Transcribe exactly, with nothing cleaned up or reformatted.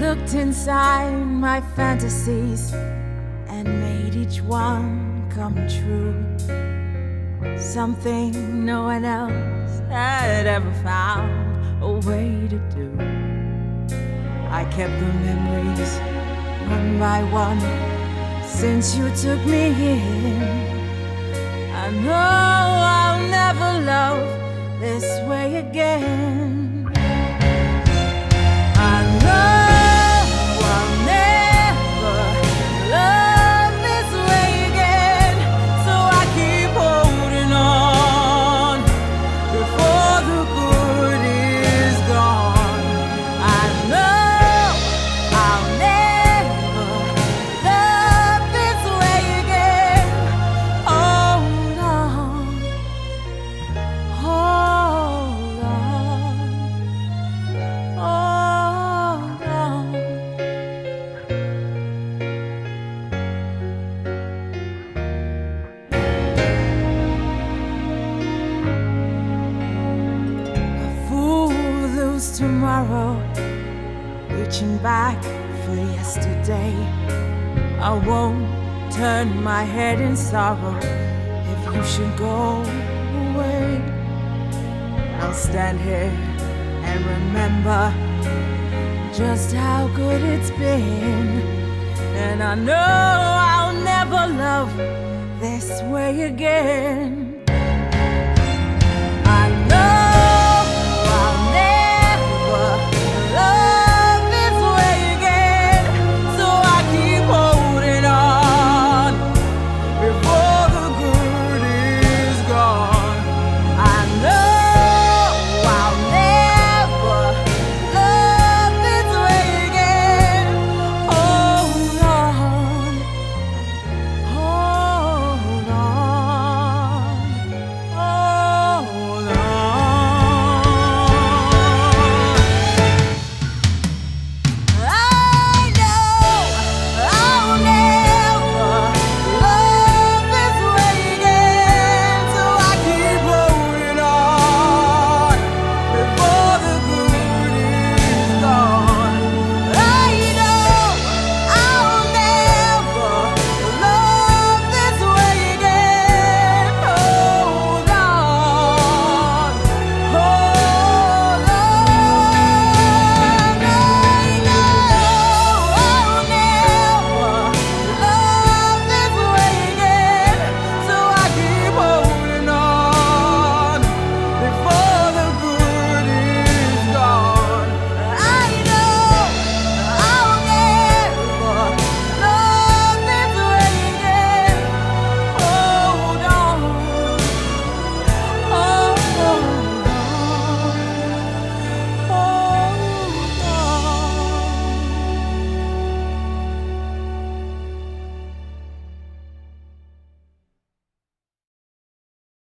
looked inside my fantasies and made each one come true. Something no one else had ever found a way to do. I kept the memories one by one since you took me in. I know I'll never love this way again. I know I'll never love this way again, so I keep holding on before the good is gone. I know I'll never love this way again. Hold on, hold on, hold on. A fool lose tomorrow, reaching back for yesterday. I won't turn my head in sorrow if you should go away. I'll stand here and remember just how good it's been. And I know I'll never love this way again.